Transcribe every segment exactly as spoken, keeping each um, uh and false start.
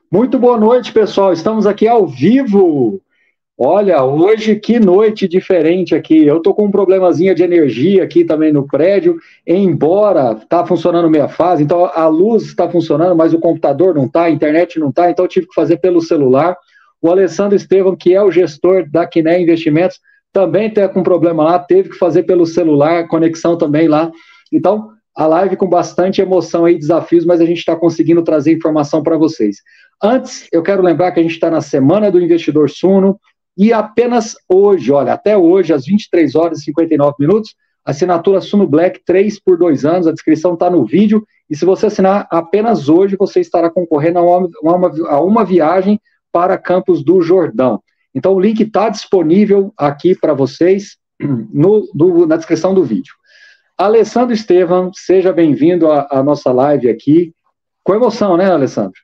Muito boa noite, pessoal. Estamos aqui ao vivo. Olha, hoje que noite diferente aqui. Eu tô com um problemazinho de energia aqui também no prédio, embora tá funcionando meia fase, então a luz está funcionando, mas o computador não tá, a internet não tá, então eu tive que fazer pelo celular. O Alessandro Estevam, que é o gestor da Quiné Investimentos, também está com problema lá, teve que fazer pelo celular, conexão também lá. Então, a live com bastante emoção e desafios, mas a gente está conseguindo trazer informação para vocês. Antes, eu quero lembrar que a gente está na Semana do Investidor Suno, e apenas hoje, olha, até hoje, às vinte e três horas e cinquenta e nove minutos, assinatura Suno Black três por dois anos, a descrição está no vídeo, e se você assinar apenas hoje, você estará concorrendo a uma, uma, a uma viagem para Campos do Jordão. Então, o link está disponível aqui para vocês no, no, na descrição do vídeo. Alessandro Estevam, seja bem-vindo à, à nossa live aqui. Com emoção, né, Alessandro?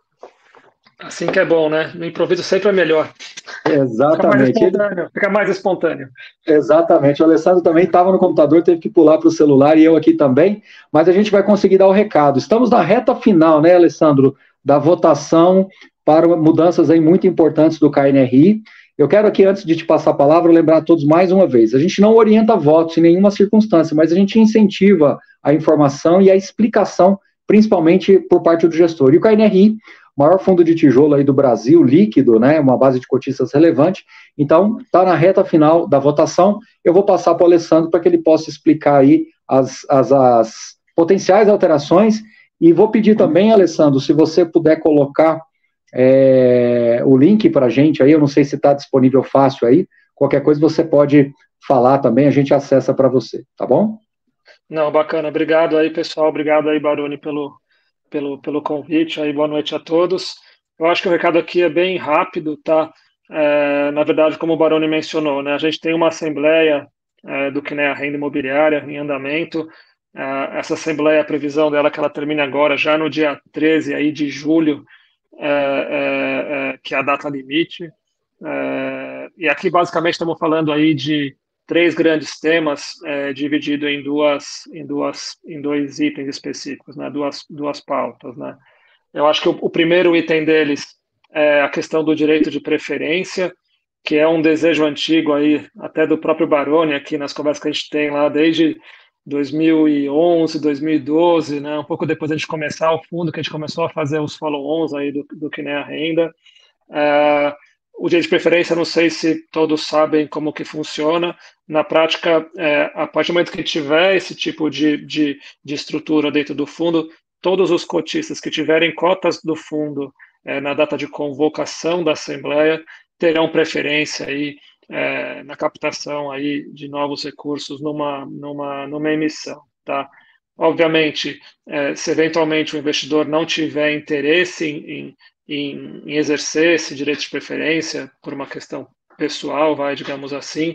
Assim que é bom, né? No improviso sempre é melhor. Exatamente. Fica mais espontâneo. Fica mais espontâneo. Exatamente. O Alessandro também estava no computador, teve que pular para o celular e eu aqui também, mas a gente vai conseguir dar o recado. Estamos na reta final, né, Alessandro, da votação para mudanças aí muito importantes do K N R I. Eu quero aqui, antes de te passar a palavra, lembrar a todos mais uma vez, a gente não orienta votos em nenhuma circunstância, mas a gente incentiva a informação e a explicação, principalmente por parte do gestor. E o K N R I, maior fundo de tijolo aí do Brasil, líquido, né, uma base de cotistas relevante, então está na reta final da votação. Eu vou passar para o Alessandro para que ele possa explicar aí as, as, as potenciais alterações, e vou pedir também, Alessandro, se você puder colocar é, o link para a gente aí, eu não sei se está disponível fácil aí, qualquer coisa você pode falar também, a gente acessa para você, tá bom? Não, bacana, obrigado aí, pessoal, obrigado aí, Baroni, pelo, pelo, pelo convite, aí, boa noite a todos. Eu acho que o recado aqui é bem rápido, tá? É, na verdade, como o Baroni mencionou, né, a gente tem uma assembleia é, do que é a renda imobiliária em andamento. É, essa assembleia, a previsão dela é que ela termine agora, já no dia treze aí de julho, é, é, é, que é a data limite. É, e aqui, basicamente, estamos falando aí de três grandes temas, é, dividido em duas, em duas, em dois itens específicos, né? Duas, duas pautas, né? Eu acho que o, o primeiro item deles é a questão do direito de preferência, que é um desejo antigo aí, até do próprio Baroni, aqui nas conversas que a gente tem lá desde dois mil e onze, dois mil e doze, né? Um pouco depois de a gente começar o fundo, que a gente começou a fazer os follow-ons aí do, do que nem a renda. É, o direito de preferência, não sei se todos sabem como que funciona. Na prática, é, a partir do momento que tiver esse tipo de, de, de estrutura dentro do fundo, todos os cotistas que tiverem cotas do fundo é, na data de convocação da Assembleia terão preferência aí, é, na captação aí de novos recursos numa, numa, numa emissão, tá? Obviamente, é, se eventualmente o investidor não tiver interesse em, em em, em exercer esse direito de preferência por uma questão pessoal, vai, digamos assim,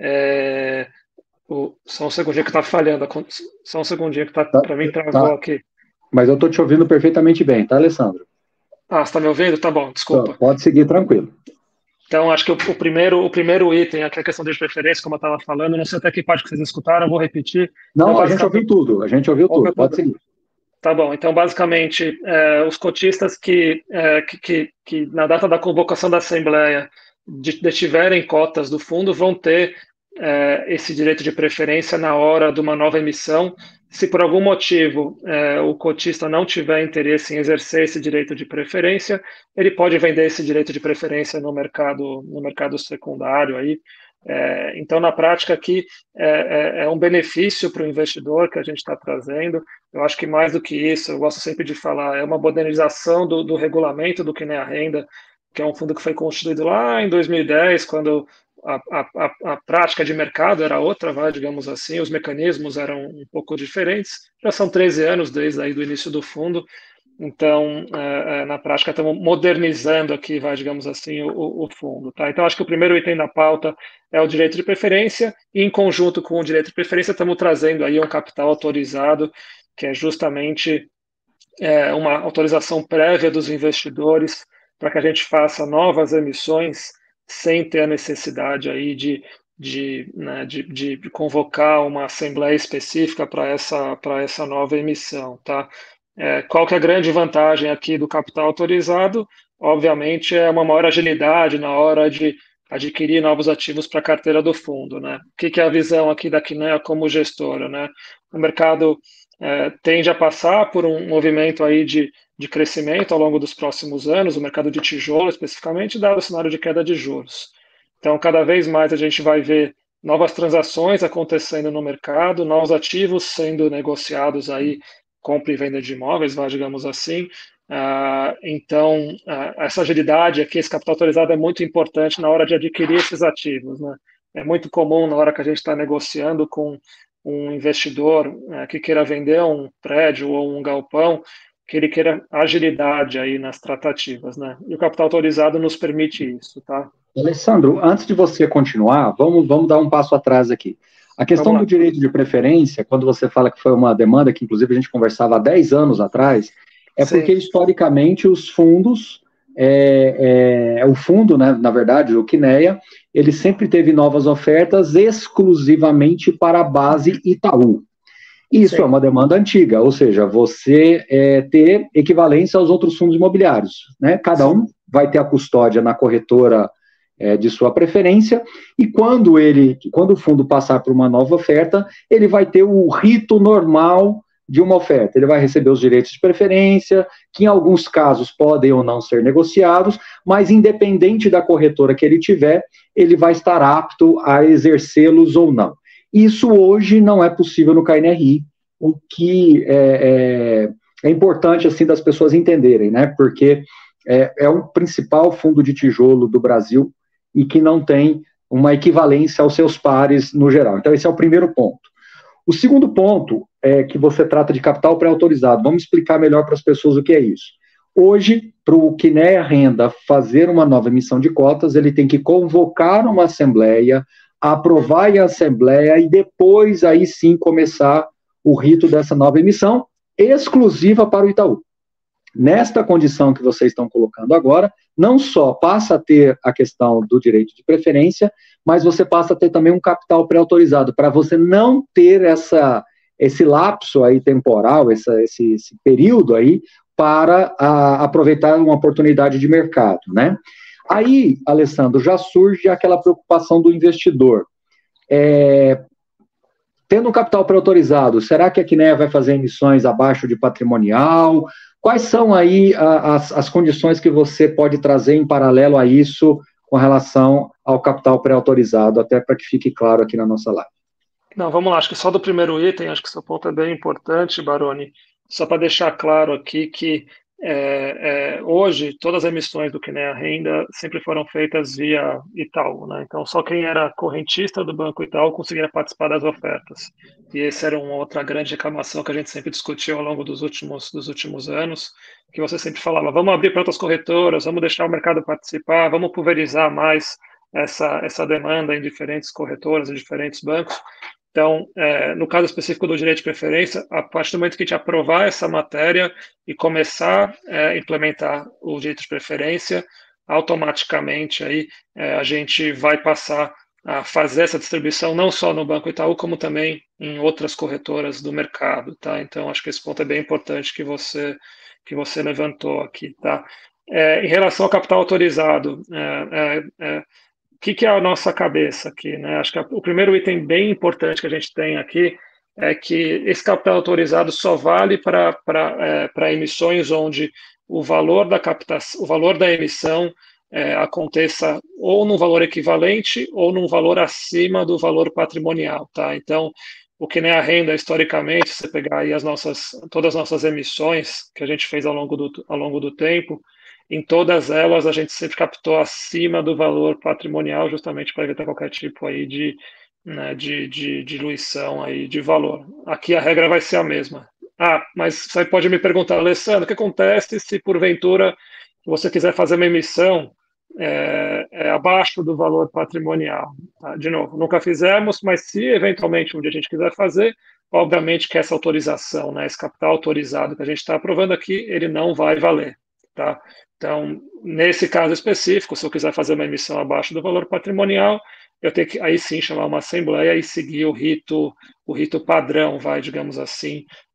é, o, só um segundinho que está falhando, só um segundinho que tá, Tá, para mim travou tá. aqui. Mas eu estou te ouvindo perfeitamente bem, tá, Alessandro? Ah, você está me ouvindo? Tá bom, desculpa. Pode seguir tranquilo. Então, acho que o, o, primeiro, o primeiro item, aqui é a questão de preferência, como eu estava falando, não sei até que parte que vocês escutaram, eu vou repetir. Não, Então, a gente ouviu tudo, a gente ouviu tudo, pode seguir. Tá bom, então basicamente é, os cotistas que, é, que, que, que na data da convocação da Assembleia detiverem cotas do fundo vão ter é, esse direito de preferência na hora de uma nova emissão. Se por algum motivo é, o cotista não tiver interesse em exercer esse direito de preferência, ele pode vender esse direito de preferência no mercado, no mercado secundário aí. É, então, na prática, aqui é, é, é um benefício para o investidor que a gente está trazendo. Eu acho que mais do que isso, eu gosto sempre de falar, é uma modernização do, do regulamento do que nem a renda, que é um fundo que foi constituído lá em dois mil e dez, quando a, a, a prática de mercado era outra, vai, digamos assim, os mecanismos eram um pouco diferentes. Já são treze anos desde aí do início do fundo. Então, é, é, na prática, estamos modernizando aqui, vai, digamos assim, o, o fundo. Tá? Então, acho que o primeiro item da pauta é o direito de preferência, e em conjunto com o direito de preferência, estamos trazendo aí um capital autorizado, que é justamente é, uma autorização prévia dos investidores para que a gente faça novas emissões sem ter a necessidade aí de, de, né, de, de convocar uma assembleia específica para essa, para essa nova emissão. Tá? É, qual que é a grande vantagem aqui do capital autorizado? Obviamente é uma maior agilidade na hora de adquirir novos ativos para a carteira do fundo, né? O que, que é a visão aqui da Kinea como gestora, né? O mercado é, tende a passar por um movimento aí de, de crescimento ao longo dos próximos anos, o mercado de tijolo especificamente, dado o cenário de queda de juros. Então, cada vez mais a gente vai ver novas transações acontecendo no mercado, novos ativos sendo negociados aí, compra e venda de imóveis, vai, digamos assim. Uh, então, uh, essa agilidade aqui, esse capital autorizado é muito importante na hora de adquirir esses ativos, né? É muito comum na hora que a gente está negociando com um investidor uh, que queira vender um prédio ou um galpão, que ele queira agilidade aí nas tratativas, né? E o capital autorizado nos permite isso, tá? Alessandro, antes de você continuar, vamos, vamos dar um passo atrás aqui. A questão do direito de preferência, quando você fala que foi uma demanda que, inclusive, a gente conversava há dez anos atrás, é Sim. porque, historicamente, os fundos, é, é, o fundo, né, na verdade, o Kinea, ele sempre teve novas ofertas exclusivamente para a base Itaú. Isso Sim. é uma demanda antiga, ou seja, você é, ter equivalência aos outros fundos imobiliários, né? Cada um vai ter a custódia na corretora É, de sua preferência, e quando ele, quando o fundo passar por uma nova oferta, ele vai ter o rito normal de uma oferta. Ele vai receber os direitos de preferência, que em alguns casos podem ou não ser negociados, mas independente da corretora que ele tiver, ele vai estar apto a exercê-los ou não. Isso hoje não é possível no K N R I, o que é, é, é importante assim das pessoas entenderem, né? Porque é, é o principal fundo de tijolo do Brasil e que não tem uma equivalência aos seus pares no geral. Então, esse é o primeiro ponto. O segundo ponto é que você trata de capital pré-autorizado. Vamos explicar melhor para as pessoas o que é isso. Hoje, para o Kinea Renda fazer uma nova emissão de cotas, ele tem que convocar uma assembleia, aprovar em assembleia e depois, aí sim, começar o rito dessa nova emissão, exclusiva para o Itaú. Nesta condição que vocês estão colocando agora, não só passa a ter a questão do direito de preferência, mas você passa a ter também um capital pré-autorizado, para você não ter essa, esse lapso aí temporal, essa, esse, esse período aí, para a, aproveitar uma oportunidade de mercado, né? Aí, Alessandro, já surge aquela preocupação do investidor. É, tendo um capital pré-autorizado, será que a Kinea vai fazer emissões abaixo de patrimonial? Quais são aí as, as condições que você pode trazer em paralelo a isso com relação ao capital pré-autorizado, até para que fique claro aqui na nossa live? Não, vamos lá, acho que só do primeiro item, acho que seu ponto é bem importante, Baroni, só para deixar claro aqui que é, é, hoje todas as emissões do Kinea Renda sempre foram feitas via Itaú, né? Então só quem era correntista do Banco Itaú conseguia participar das ofertas. E essa era uma outra grande reclamação que a gente sempre discutiu ao longo dos últimos, dos últimos anos, que você sempre falava, vamos abrir para outras corretoras, vamos deixar o mercado participar, vamos pulverizar mais essa, essa demanda em diferentes corretoras, em diferentes bancos. Então, é, no caso específico do direito de preferência, a partir do momento que a gente aprovar essa matéria e começar a é, implementar o direito de preferência, automaticamente aí, é, a gente vai passar a fazer essa distribuição não só no Banco Itaú, como também em outras corretoras do mercado, tá? Então, acho que esse ponto é bem importante que você, que você levantou aqui, tá? É, em relação ao capital autorizado, é, é, é, o que, que é a nossa cabeça aqui, né? Acho que o primeiro item bem importante que a gente tem aqui é que esse capital autorizado só vale para é, emissões onde o valor da captação, o valor da emissão é, aconteça ou num valor equivalente ou num valor acima do valor patrimonial, tá? Então, o que nem a renda, historicamente, se você pegar aí as nossas, todas as nossas emissões que a gente fez ao longo do, ao longo do tempo, em todas elas a gente sempre captou acima do valor patrimonial, justamente para evitar qualquer tipo aí de, né, de, de, de diluição aí de valor. Aqui a regra vai ser a mesma. Ah, mas você pode me perguntar, Alessandro, o que acontece se porventura você quiser fazer uma emissão é, é, abaixo do valor patrimonial? Tá? De novo, nunca fizemos, mas se eventualmente um dia a gente quiser fazer, obviamente que essa autorização, né, esse capital autorizado que a gente está aprovando aqui, ele não vai valer. Tá? Então, nesse caso específico, se eu quiser fazer uma emissão abaixo do valor patrimonial, eu tenho que aí sim chamar uma assembleia e seguir o rito, o rito padrão, vai, digamos assim,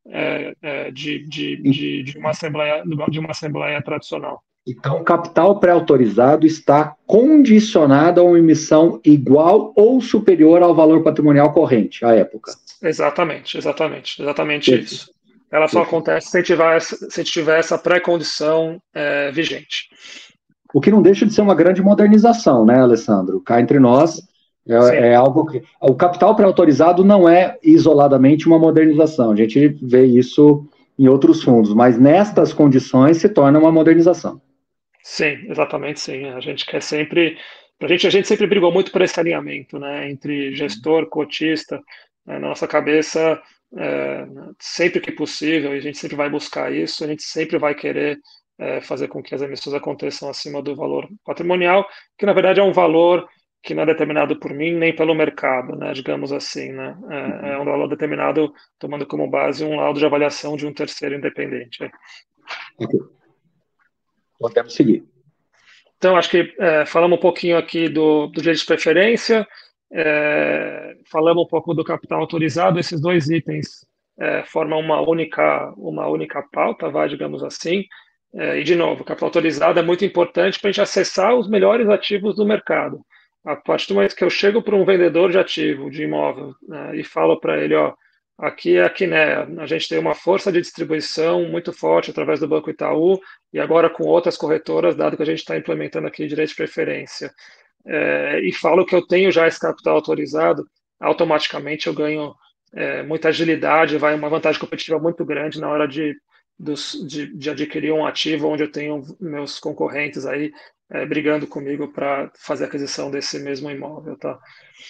é, é, de, de, de, de, uma assembleia, de uma assembleia tradicional. Então, o capital pré-autorizado está condicionado a uma emissão igual ou superior ao valor patrimonial corrente, à época. Exatamente, exatamente, exatamente Perfeito. Isso. Ela só Perfeito. Acontece se tiver, se tiver essa pré-condição é, vigente. O que não deixa de ser uma grande modernização, né, Alessandro? Cá entre nós, é, é algo que... O capital pré-autorizado não é isoladamente uma modernização. A gente vê isso em outros fundos, mas nestas condições se torna uma modernização. Sim, exatamente, sim. A gente quer sempre... A gente, a gente sempre brigou muito por esse alinhamento, né, entre gestor, cotista. Na nossa cabeça, é, sempre que possível, e a gente sempre vai buscar isso, a gente sempre vai querer é, fazer com que as emissões aconteçam acima do valor patrimonial, que na verdade é um valor que não é determinado por mim nem pelo mercado, né, digamos assim, né, é, é um valor determinado tomando como base um laudo de avaliação de um terceiro independente. Ok. Podemos seguir. Então, acho que é, falamos um pouquinho aqui do, do direito de preferência, é, falamos um pouco do capital autorizado. Esses dois itens é, formam uma única, uma única pauta, vai, digamos assim. É, e, de novo, o capital autorizado é muito importante para a gente acessar os melhores ativos do mercado. A partir do momento que eu chego para um vendedor de ativo, de imóvel, né, e falo para ele, ó, aqui é a Kinea, a gente tem uma força de distribuição muito forte através do Banco Itaú e agora com outras corretoras, dado que a gente está implementando aqui direito de preferência, é, e falo que eu tenho já esse capital autorizado, automaticamente eu ganho é, muita agilidade, vai uma vantagem competitiva muito grande na hora de, dos, de, de adquirir um ativo onde eu tenho meus concorrentes aí é, brigando comigo para fazer a aquisição desse mesmo imóvel. Tá?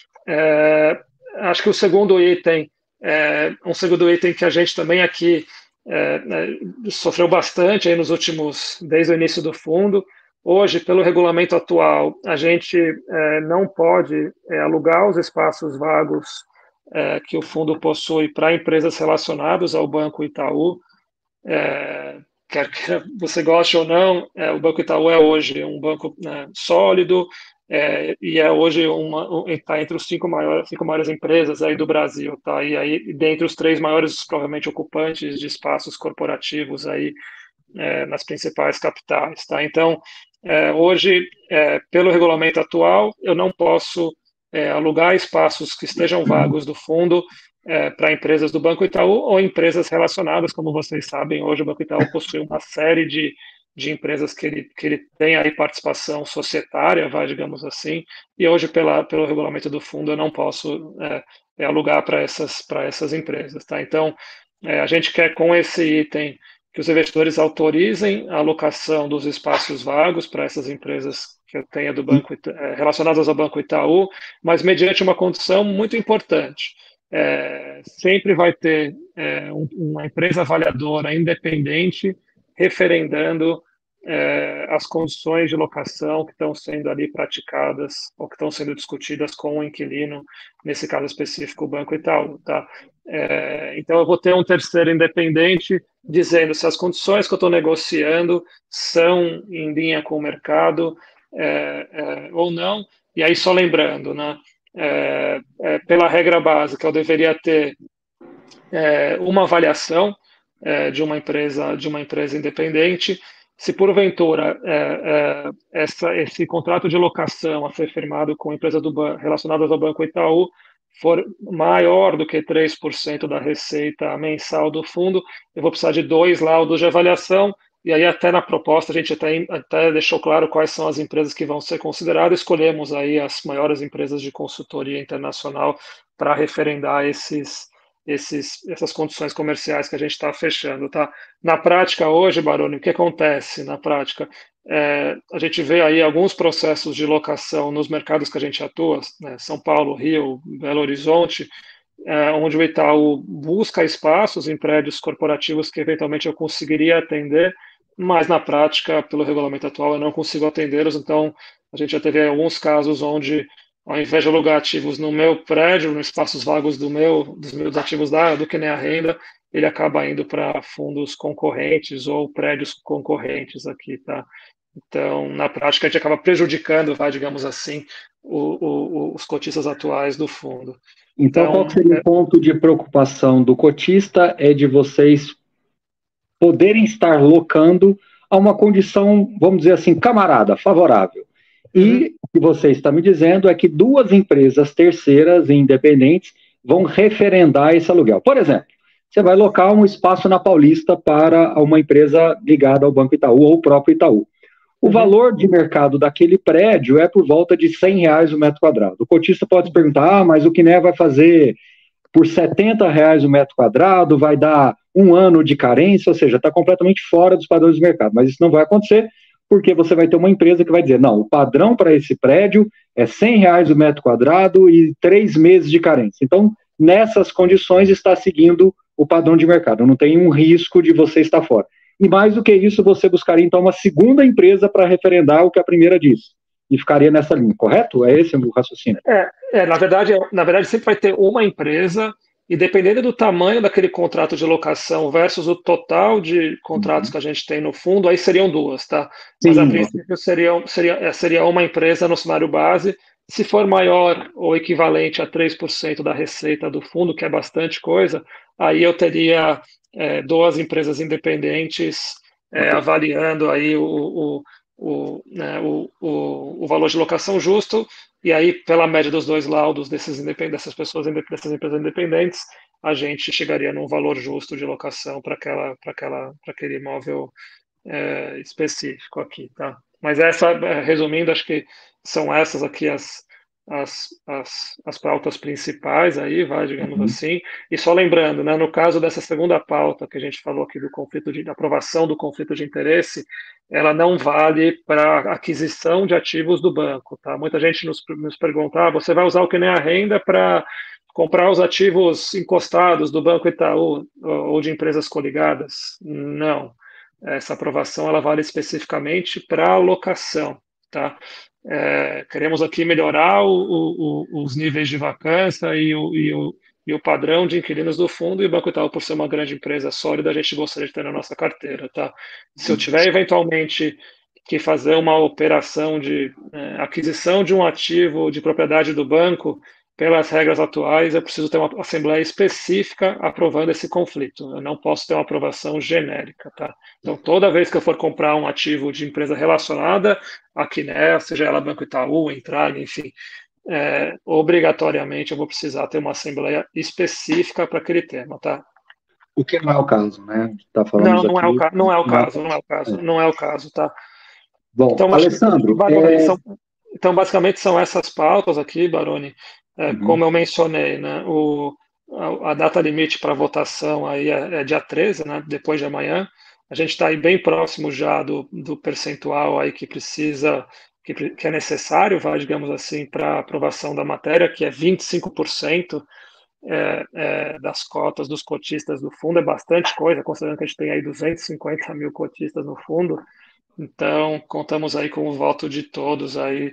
É, acho que o segundo item é um segundo item que a gente também aqui é, é, sofreu bastante aí nos últimos, desde o início do fundo. Hoje, pelo regulamento atual, a gente é, não pode é, alugar os espaços vagos é, que o fundo possui para empresas relacionadas ao Banco Itaú. É, quer que você goste ou não, é, o Banco Itaú é hoje um banco né, sólido, é, e é hoje uma está entre os cinco maiores cinco maiores empresas aí do Brasil, tá? E aí dentre os três maiores provavelmente ocupantes de espaços corporativos aí é, nas principais capitais, tá? Então é, hoje é, pelo regulamento atual eu não posso é, alugar espaços que estejam vagos do fundo é, para empresas do Banco Itaú ou empresas relacionadas, como vocês sabem, hoje o Banco Itaú possui uma série de de empresas que ele, que ele tem aí participação societária, vai, digamos assim, e hoje, pela, pelo regulamento do fundo, eu não posso é, é, alugar para essas, para essas empresas. Tá? Então, é, a gente quer, com esse item, que os investidores autorizem a alocação dos espaços vagos para essas empresas que eu tenha do banco, é, relacionadas ao Banco Itaú, mas mediante uma condição muito importante. É, sempre vai ter é, um, uma empresa avaliadora independente referendando é, as condições de locação que estão sendo ali praticadas ou que estão sendo discutidas com o inquilino, nesse caso específico, o Banco Itaú. Tá? É, então, eu vou ter um terceiro independente dizendo se as condições que eu estou negociando são em linha com o mercado é, é, ou não. E aí, só lembrando, né, é, é, pela regra básica, eu deveria ter é, uma avaliação é, de uma empresa de uma empresa independente. Se porventura é, é, essa, esse contrato de locação a ser firmado com empresas do relacionadas ao Banco Itaú for maior do que três por cento da receita mensal do fundo, eu vou precisar de dois laudos de avaliação, e aí até na proposta a gente até, até deixou claro quais são as empresas que vão ser consideradas, escolhemos aí as maiores empresas de consultoria internacional para referendar esses Esses, essas condições comerciais que a gente está fechando, tá? Na prática, hoje, Baroni, o que acontece na prática? É, a gente vê aí alguns processos de locação nos mercados que a gente atua, né? São Paulo, Rio, Belo Horizonte, é, onde o Itaú busca espaços em prédios corporativos que eventualmente eu conseguiria atender, mas na prática, pelo regulamento atual, eu não consigo atendê-los, então a gente já teve alguns casos onde ao invés de alugar ativos no meu prédio, nos espaços vagos do meu, dos meus ativos da, do que nem a renda, ele acaba indo para fundos concorrentes ou prédios concorrentes aqui, tá? Então, na prática, a gente acaba prejudicando, vai, digamos assim, o, o, os cotistas atuais do fundo. Então, Então, qual que seria é, o ponto de preocupação do cotista? É de vocês poderem estar locando a uma condição, vamos dizer assim, camarada, favorável. uhum, E o que você está me dizendo é que duas empresas terceiras e independentes vão referendar esse aluguel. Por exemplo, você vai locar um espaço na Paulista para uma empresa ligada ao Banco Itaú ou o próprio Itaú. O uhum, valor de mercado daquele prédio é por volta de cem reais o metro quadrado. O cotista pode se uhum, perguntar, ah, mas o Quiné vai fazer por setenta reais o metro quadrado, vai dar um ano de carência, ou seja, está completamente fora dos padrões do mercado. Mas isso não vai acontecer, porque você vai ter uma empresa que vai dizer, não, o padrão para esse prédio é cem reais o metro quadrado e três meses de carência. Então, nessas condições, está seguindo o padrão de mercado. Não tem um risco de você estar fora. E mais do que isso, você buscaria, então, uma segunda empresa para referendar o que a primeira disse. E ficaria nessa linha, correto? É esse o raciocínio? É, é, na verdade, na verdade, sempre vai ter uma empresa, e dependendo do tamanho daquele contrato de locação versus o total de contratos Uhum. que a gente tem no fundo, aí seriam duas, tá? Mas a Sim, princípio seria, seria, é, seria uma empresa no cenário base. Se for maior ou equivalente a três por cento da receita do fundo, que é bastante coisa, aí eu teria é, duas empresas independentes é, ok. avaliando aí o, o, o, né, o, o, o valor de locação justo. E aí, pela média dos dois laudos desses dessas pessoas, dessas empresas independentes, a gente chegaria num valor justo de locação para aquela, para aquela, para aquele imóvel é, específico aqui, tá? Mas essa, resumindo, acho que são essas aqui as, as, as, as pautas principais aí, vai, digamos Uhum. assim. E só lembrando, né, no caso dessa segunda pauta que a gente falou aqui do conflito de da aprovação do conflito de interesse, ela não vale para aquisição de ativos do banco, tá? Muita gente nos, nos pergunta, ah, você vai usar o que nem a renda para comprar os ativos encostados do Banco Itaú ou de empresas coligadas? Não. Essa aprovação ela vale especificamente para alocação, tá? É, queremos aqui melhorar o, o, os níveis de vacância e o, e, o, e o padrão de inquilinos do fundo, e o Banco Itaú, por ser uma grande empresa sólida, a gente gostaria de ter na nossa carteira, tá? Se eu tiver eventualmente que fazer uma operação de é, aquisição de um ativo de propriedade do banco, pelas regras atuais, eu preciso ter uma assembleia específica aprovando esse conflito. Eu não posso ter uma aprovação genérica, tá? Então, toda vez que eu for comprar um ativo de empresa relacionada, a Quiné, seja ela Banco Itaú, Entrag, enfim, é, obrigatoriamente eu vou precisar ter uma assembleia específica para aquele tema, tá? O que não é o caso, né? Está falando Não, não é o, aqui. ca- não é o Não é o caso, não é caso. o caso, É. não é o caso, tá? Bom, Então, acho que, Alessandro, Baroni, é... são, então, basicamente são essas pautas aqui, Baroni, é, Uhum. como eu mencionei, né? O, a, a data limite para votação aí é, é dia treze, né? Depois de amanhã. A gente está aí bem próximo já do, do percentual aí que precisa, que, que é necessário, vai, digamos assim, para aprovação da matéria, que é vinte e cinco por cento é, é, das cotas dos cotistas do fundo, é bastante coisa, considerando que a gente tem aí duzentos e cinquenta mil cotistas no fundo. Então, contamos aí com o voto de todos aí,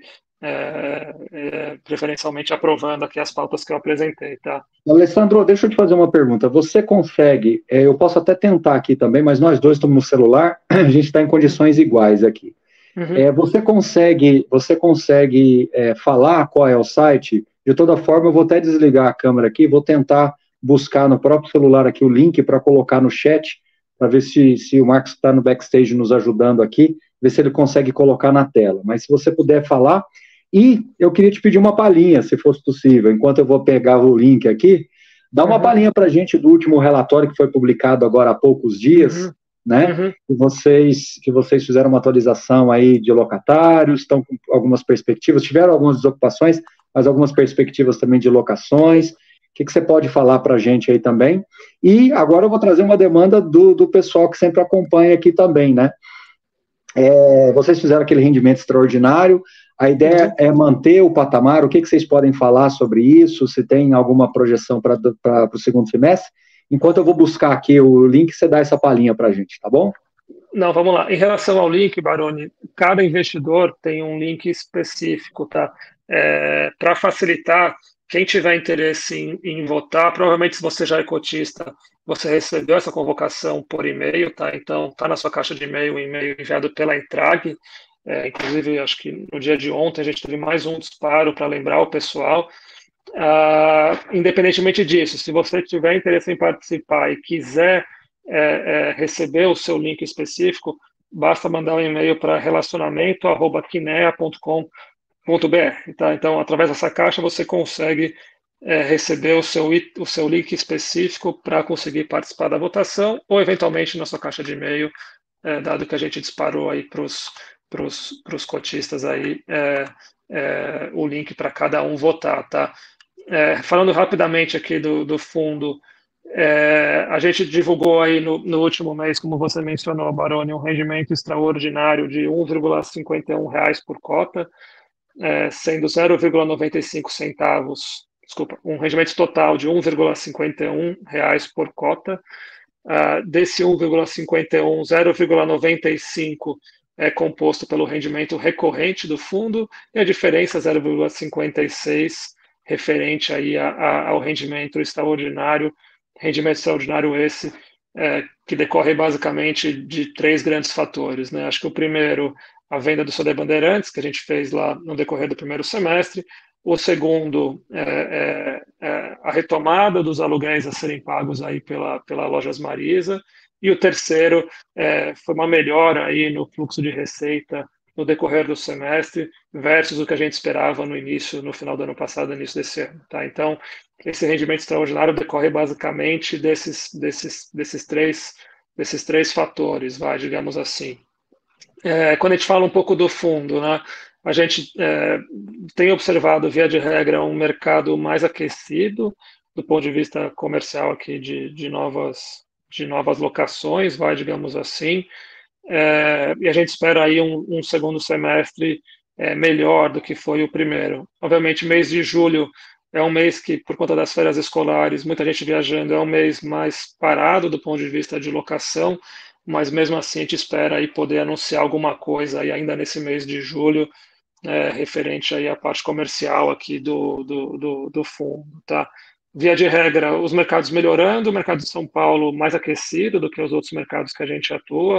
é, é, preferencialmente aprovando aqui as pautas que eu apresentei, tá? Alessandro, deixa eu te fazer uma pergunta. Você consegue, é, eu posso até tentar aqui também, mas nós dois estamos no celular, a gente está em condições iguais aqui. Uhum. É, você consegue, você consegue é, falar qual é o site? De toda forma, eu vou até desligar a câmera aqui, vou tentar buscar no próprio celular aqui o link para colocar no chat, para ver se, se o Marcos está no backstage nos ajudando aqui, ver se ele consegue colocar na tela. Mas se você puder falar, e eu queria te pedir uma palhinha, se fosse possível, enquanto eu vou pegar o link aqui, dá uma Uhum. palhinha para a gente do último relatório que foi publicado agora há poucos dias, Uhum. né? Uhum. Que vocês, que vocês fizeram uma atualização aí de locatários, estão com algumas perspectivas, tiveram algumas desocupações, mas algumas perspectivas também de locações. O que, que você pode falar para a gente aí também? E agora eu vou trazer uma demanda do, do pessoal que sempre acompanha aqui também, né? É, vocês fizeram aquele rendimento extraordinário, a ideia Uhum. é manter o patamar, o que, que vocês podem falar sobre isso, se tem alguma projeção para o segundo semestre? Enquanto eu vou buscar aqui o link, você dá essa palhinha para a gente, tá bom? Não, vamos lá. Em relação ao link, Baroni, cada investidor tem um link específico, tá? É, para facilitar, quem tiver interesse em, em votar, provavelmente se você já é cotista, você recebeu essa convocação por e-mail, tá? Então, tá na sua caixa de e-mail, um e-mail enviado pela Entrag. É, inclusive, acho que no dia de ontem a gente teve mais um disparo para lembrar o pessoal. uh, independentemente disso, se você tiver interesse em participar e quiser é, é, receber o seu link específico, basta mandar um e-mail para relacionamento arroba kinea ponto com ponto br. Tá? Então, através dessa caixa, você consegue é, receber o seu, o seu link específico para conseguir participar da votação, ou eventualmente na sua caixa de e-mail, é, dado que a gente disparou aí para os cotistas aí, é, é, o link para cada um votar. Tá? É, falando rapidamente aqui do, do fundo, é, a gente divulgou aí no, no último mês, como você mencionou, Baroni, um rendimento extraordinário de um vírgula cinquenta e um reais por cota, é, sendo zero vírgula noventa e cinco centavos, desculpa, um rendimento total de um vírgula cinquenta e um reais por cota. Uh, desse um vírgula cinquenta e um, zero vírgula noventa e cinco é composto pelo rendimento recorrente do fundo e a diferença zero vírgula cinquenta e seis referente aí a, a, ao rendimento extraordinário, rendimento extraordinário esse é, que decorre basicamente de três grandes fatores, né? Acho que o primeiro, a venda do Sodré Bandeirantes, que a gente fez lá no decorrer do primeiro semestre. O segundo, é, é, é a retomada dos aluguéis a serem pagos aí pela, pela Lojas Marisa. E o terceiro é, foi uma melhora aí no fluxo de receita no decorrer do semestre versus o que a gente esperava no início, no final do ano passado, no início desse ano. Tá? Então, esse rendimento extraordinário decorre basicamente desses, desses, desses, três, desses três fatores, vai, digamos assim. É, quando a gente fala um pouco do fundo, né, a gente é, tem observado, via de regra, um mercado mais aquecido do ponto de vista comercial aqui de, de, novas, de novas locações, vai, digamos assim, é, e a gente espera aí um, um segundo semestre é, melhor do que foi o primeiro. Obviamente, mês de julho é um mês que, por conta das férias escolares, muita gente viajando, é um mês mais parado do ponto de vista de locação, mas mesmo assim a gente espera aí poder anunciar alguma coisa aí ainda nesse mês de julho, é, referente aí à parte comercial aqui do, do, do, do fundo, tá? Via de regra, os mercados melhorando, o mercado de São Paulo mais aquecido do que os outros mercados que a gente atua,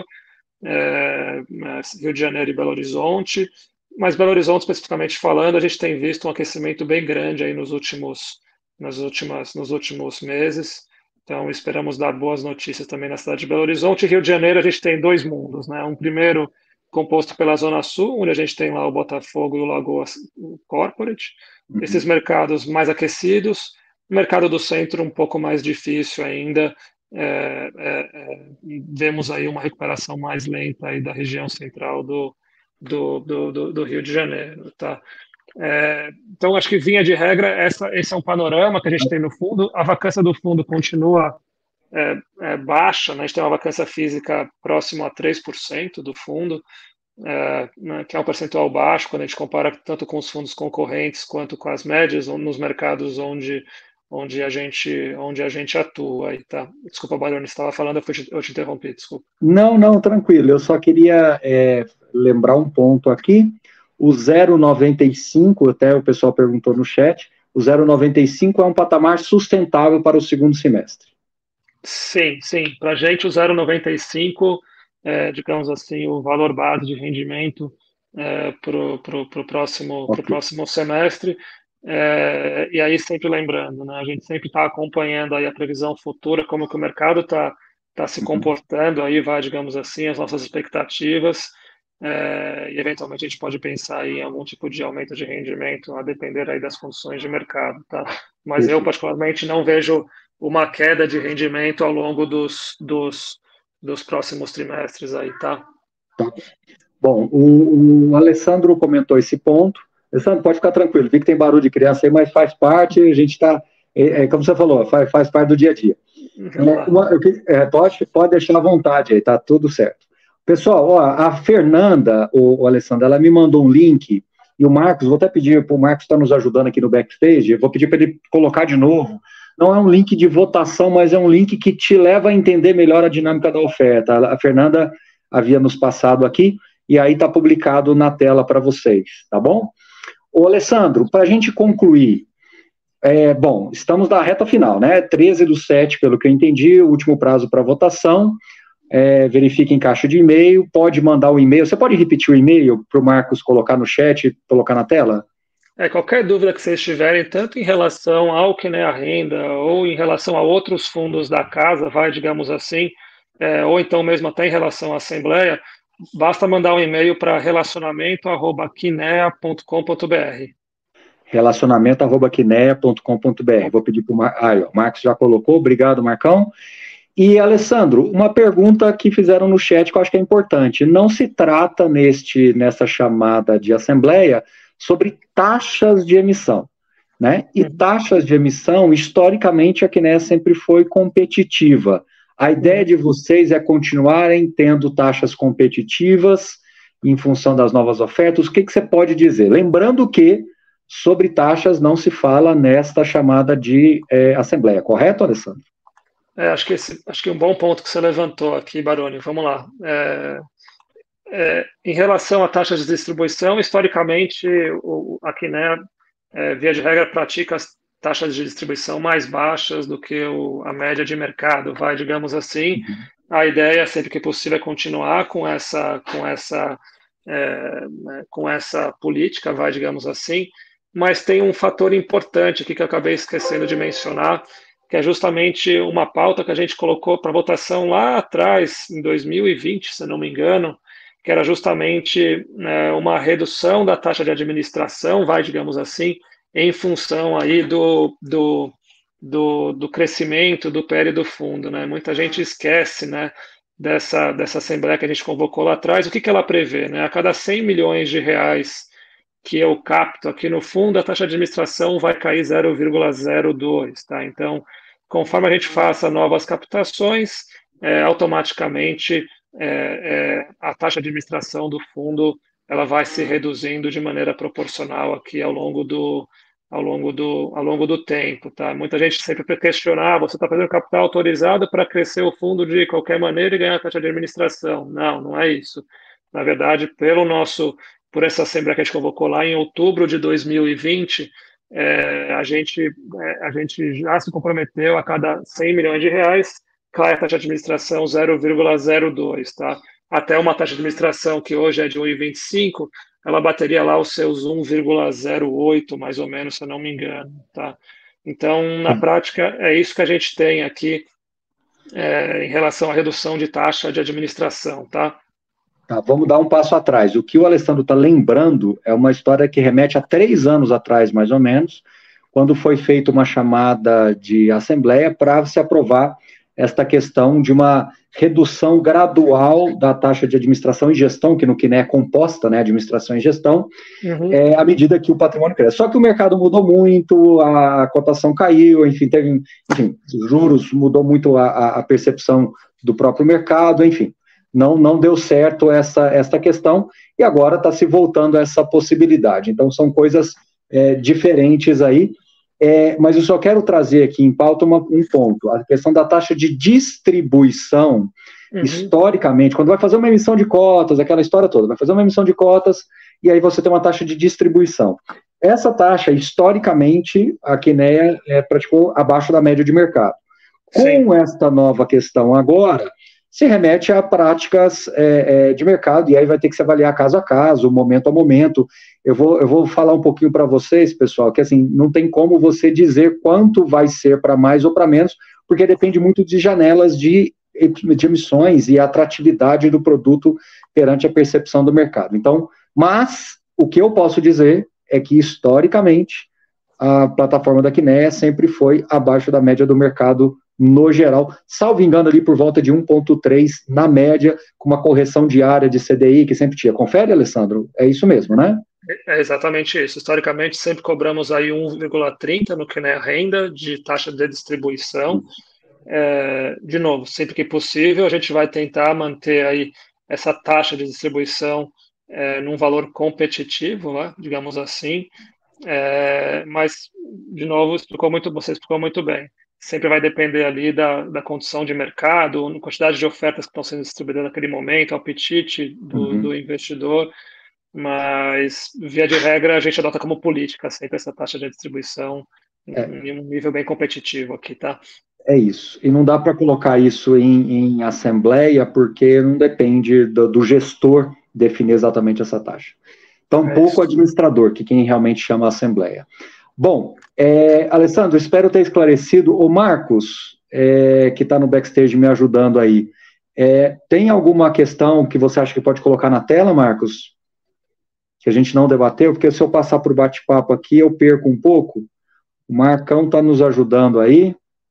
é, Rio de Janeiro e Belo Horizonte, mas Belo Horizonte especificamente falando, a gente tem visto um aquecimento bem grande aí nos últimos, nas últimas, nos últimos meses. Então, esperamos dar boas notícias também na cidade de Belo Horizonte. E Rio de Janeiro, a gente tem dois mundos, né? Um primeiro composto pela Zona Sul, onde a gente tem lá o Botafogo e o Lagoa Corporate. Uhum. Esses mercados mais aquecidos. O mercado do centro um pouco mais difícil ainda. É, é, é, vemos aí uma recuperação mais lenta aí da região central do, do, do, do, do Rio de Janeiro, tá? É, então, acho que, vinha de regra, essa, esse é um panorama que a gente tem no fundo. A vacância do fundo continua é, é baixa, né? A gente tem uma vacância física próxima a três por cento do fundo, é, né, que é um percentual baixo quando a gente compara tanto com os fundos concorrentes quanto com as médias nos mercados onde, onde, a, gente, onde a gente atua. Aí, tá? Desculpa, Baroni, você estava falando, eu, fui te, eu te interrompi, desculpa. Não, não, tranquilo. Eu só queria é, lembrar um ponto aqui. O zero vírgula noventa e cinco, até o pessoal perguntou no chat, o zero vírgula noventa e cinco é um patamar sustentável para o segundo semestre. Sim, sim. Para a gente, o zero vírgula noventa e cinco é, digamos assim, o valor base de rendimento é, para o pro, pro próximo, okay. pro próximo semestre. É, e aí, sempre lembrando, né, a gente sempre está acompanhando aí a previsão futura, como que o mercado está tá se comportando, aí vai, digamos assim, as nossas expectativas. É, e eventualmente a gente pode pensar em algum tipo de aumento de rendimento a depender aí das condições de mercado, tá? Mas eu particularmente não vejo uma queda de rendimento ao longo dos, dos, dos próximos trimestres aí, tá? Tá. Bom, o, o Alessandro comentou esse ponto. Alessandro, pode ficar tranquilo, vi que tem barulho de criança aí, mas faz parte, a gente está, é, é, como você falou, faz, faz parte do dia a dia. É, uma, é, pode, pode deixar à vontade aí, tá tudo certo. Pessoal, ó, a Fernanda, o, o Alessandro, ela me mandou um link, e o Marcos, vou até pedir para o Marcos estar nos ajudando aqui no backstage, vou pedir para ele colocar de novo. Não é um link de votação, mas é um link que te leva a entender melhor a dinâmica da oferta. A Fernanda havia nos passado aqui, e aí está publicado na tela para vocês, tá bom? Ô, Alessandro, para a gente concluir, é, bom, estamos na reta final, né? treze do sete, pelo que eu entendi, o último prazo para votação. É, verifique em caixa de e-mail, pode mandar o e-mail. Você pode repetir o e-mail para o Marcos colocar no chat e colocar na tela? É, qualquer dúvida que vocês tiverem, tanto em relação ao que é a renda, ou em relação a outros fundos da casa, vai, digamos assim, é, ou então mesmo até em relação à Assembleia, basta mandar um e-mail para relacionamento arroba quinea ponto com ponto br. relacionamento arroba quinea ponto com ponto br. Vou pedir para o Mar... ah, o Marcos já colocou, obrigado, Marcão. E, Alessandro, uma pergunta que fizeram no chat que eu acho que é importante. Não se trata neste, nessa chamada de assembleia sobre taxas de emissão, né? E taxas de emissão, historicamente, a Quinea sempre foi competitiva. A ideia de vocês é continuarem tendo taxas competitivas em função das novas ofertas. O que, que você pode dizer? Lembrando que sobre taxas não se fala nesta chamada de é, assembleia, correto, Alessandro? É, acho que esse, acho que um bom ponto que você levantou aqui, Baroni. Vamos lá. É, é, em relação à taxa de distribuição, historicamente, o, a Quinea, é, via de regra, pratica as taxas de distribuição mais baixas do que o, a média de mercado, vai, digamos assim. A ideia, sempre que possível, é continuar com essa, com essa, é, com essa política, vai, digamos assim. Mas tem um fator importante aqui que eu acabei esquecendo de mencionar, que é justamente uma pauta que a gente colocou para votação lá atrás, em dois mil e vinte, se não me engano, que era justamente né, uma redução da taxa de administração, vai, digamos assim, em função aí do, do, do, do crescimento do P L do fundo. Né? Muita gente esquece né, dessa, dessa assembleia que a gente convocou lá atrás. O que, que ela prevê? Né? A cada cem milhões de reais que eu capto aqui no fundo, a taxa de administração vai cair zero vírgula zero dois, tá? Então, conforme a gente faça novas captações, é, automaticamente é, é, a taxa de administração do fundo ela vai se reduzindo de maneira proporcional aqui ao longo do ao longo do ao longo do tempo, tá? Muita gente sempre questionar, você está fazendo capital autorizado para crescer o fundo de qualquer maneira e ganhar a taxa de administração? Não, não é isso. Na verdade, pelo nosso por essa assembleia que a gente convocou lá em outubro de dois mil e vinte, é, a, gente, é, a gente já se comprometeu a cada cem milhões de reais, cai a taxa de administração zero vírgula zero dois, tá? Até uma taxa de administração que hoje é de um vírgula vinte e cinco, ela bateria lá os seus um vírgula zero oito, mais ou menos, se eu não me engano, tá? Então, na prática, é isso que a gente tem aqui é, em relação à redução de taxa de administração, tá? Tá, vamos dar um passo atrás. O que o Alessandro está lembrando é uma história que remete a três anos atrás, mais ou menos, quando foi feita uma chamada de assembleia para se aprovar esta questão de uma redução gradual da taxa de administração e gestão, que no Quinea é composta, né, administração e gestão, uhum. é, à medida que o patrimônio cresce. Só que o mercado mudou muito, a cotação caiu, enfim, teve, enfim, os juros mudou muito a, a percepção do próprio mercado, enfim. Não, não deu certo essa, essa questão, e agora está se voltando a essa possibilidade. Então, são coisas é, diferentes aí, é, mas eu só quero trazer aqui em pauta uma, um ponto, a questão da taxa de distribuição, uhum. historicamente, quando vai fazer uma emissão de cotas, aquela história toda, vai fazer uma emissão de cotas, e aí você tem uma taxa de distribuição. Essa taxa, historicamente, a Quinea é, praticou abaixo da média de mercado. Com Sim. esta nova questão agora, se remete a práticas é, é, de mercado, e aí vai ter que se avaliar caso a caso, momento a momento. Eu vou, eu vou falar um pouquinho para vocês, pessoal, que assim, não tem como você dizer quanto vai ser para mais ou para menos, porque depende muito de janelas de, de emissões e atratividade do produto perante a percepção do mercado. Então, mas, o que eu posso dizer é que, historicamente, a plataforma da Quinea sempre foi abaixo da média do mercado no geral, salvo engano ali por volta de um vírgula três na média, com uma correção diária de C D I que sempre tinha. Confere, Alessandro? É isso mesmo, né? É exatamente isso. Historicamente, sempre cobramos aí um vírgula trinta no que é a renda de taxa de distribuição. É, de novo, sempre que possível, a gente vai tentar manter aí essa taxa de distribuição é, num valor competitivo, né, digamos assim. É, mas, de novo, explicou muito, você explicou muito bem. Sempre vai depender ali da, da condição de mercado, quantidade de ofertas que estão sendo distribuídas naquele momento, o apetite do, uhum. do investidor, mas, via de regra, a gente adota como política sempre essa taxa de distribuição é. em um nível bem competitivo aqui, tá? É isso. E não dá para colocar isso em, em assembleia, porque não depende do, do gestor definir exatamente essa taxa. tampouco o administrador, que quem realmente chama a Assembleia. Bom, é, Alessandro, espero ter esclarecido. O Marcos, é, que está no backstage me ajudando aí, é, tem alguma questão que você acha que pode colocar na tela, Marcos? Que a gente não debateu? Porque se eu passar por bate-papo aqui, eu perco um pouco. O Marcão está nos ajudando aí.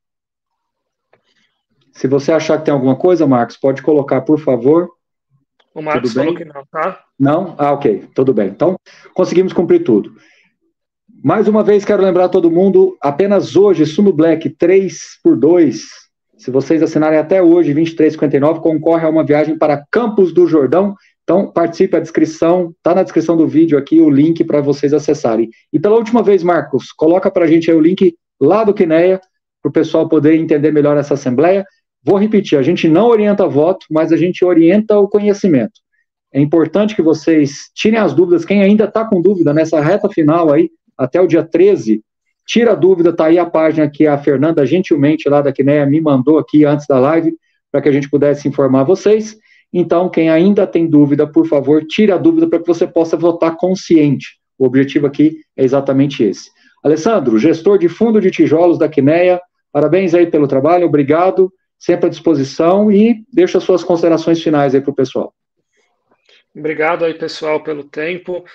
Se você achar que tem alguma coisa, Marcos, pode colocar, por favor. O Marcos falou que não, tá? Não? Ah, ok, tudo bem. Então, conseguimos cumprir tudo. Mais uma vez, quero lembrar a todo mundo, apenas hoje, Suno Black três por dois, se vocês assinarem até hoje, vinte e três reais e cinquenta e nove centavos, concorre a uma viagem para Campos do Jordão. Então, participe, a descrição, está na descrição do vídeo aqui, o link para vocês acessarem. E pela última vez, Marcos, coloca para a gente aí o link lá do Quineia, para o pessoal poder entender melhor essa assembleia. Vou repetir, a gente não orienta voto, mas a gente orienta o conhecimento. É importante que vocês tirem as dúvidas, quem ainda está com dúvida nessa reta final aí, até o dia treze, tira a dúvida, está aí a página que a Fernanda gentilmente lá da Quineia me mandou aqui antes da live, para que a gente pudesse informar vocês. Então, quem ainda tem dúvida, por favor, tire a dúvida para que você possa votar consciente. O objetivo aqui é exatamente esse. Alessandro, gestor de fundo de tijolos da Quineia, parabéns aí pelo trabalho, obrigado, sempre à disposição e deixa as suas considerações finais aí para o pessoal. Obrigado aí, pessoal, pelo tempo.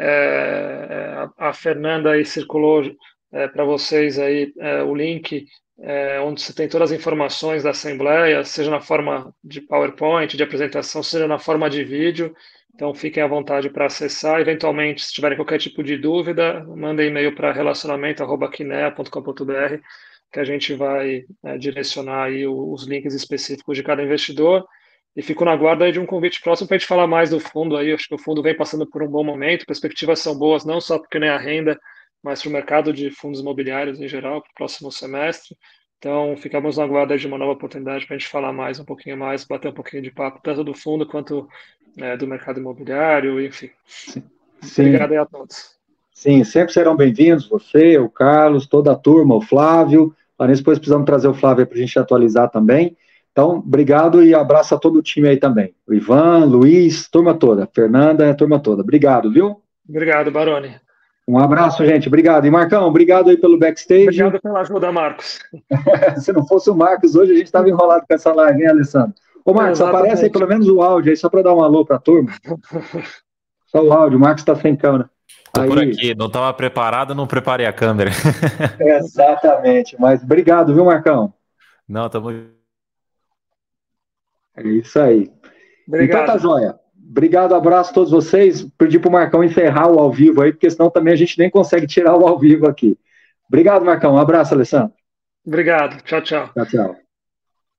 É, a Fernanda aí circulou é, para vocês aí é, o link é, onde você tem todas as informações da Assembleia, seja na forma de PowerPoint, de apresentação, seja na forma de vídeo. Então, fiquem à vontade para acessar. Eventualmente, se tiverem qualquer tipo de dúvida, mandem e-mail para relacionamento arroba quinea ponto com ponto br, que a gente vai é, direcionar aí os links específicos de cada investidor. E fico na guarda aí de um convite próximo para a gente falar mais do fundo aí. Acho que o fundo vem passando por um bom momento, perspectivas são boas, não só porque nem a renda, mas para o mercado de fundos imobiliários em geral, para o próximo semestre. Então, ficamos na guarda de uma nova oportunidade para a gente falar mais, um pouquinho mais, bater um pouquinho de papo, tanto do fundo quanto é, do mercado imobiliário, enfim. Sim. Obrigado aí a todos. Sim, sempre serão bem-vindos, você, o Carlos, toda a turma, o Flávio. Depois precisamos trazer o Flávio para a gente atualizar também. Então, obrigado e abraço a todo o time aí também. O Ivan, Luiz, turma toda. Fernanda, turma toda. Obrigado, viu? Obrigado, Baroni. Um abraço, gente. Obrigado. E, Marcão, obrigado aí pelo backstage. Obrigado pela ajuda, Marcos. Se não fosse o Marcos, hoje a gente estava enrolado com essa live, hein, Alessandro? Ô, Marcos, Exatamente. Aparece aí pelo menos o áudio aí, só para dar um alô para a turma. Só o áudio, o Marcos está sem câmera. Tô aí... por aqui, não estava preparado, não preparei a câmera. Exatamente, mas obrigado, viu, Marcão? Não, tamo... É isso aí. Obrigado. Então tá joia. Obrigado, abraço a todos vocês. Pedi pro Marcão encerrar o ao vivo aí, porque senão também a gente nem consegue tirar o ao vivo aqui. Obrigado, Marcão. Um abraço, Alessandro. Obrigado. Tchau, tchau. Tchau, tchau.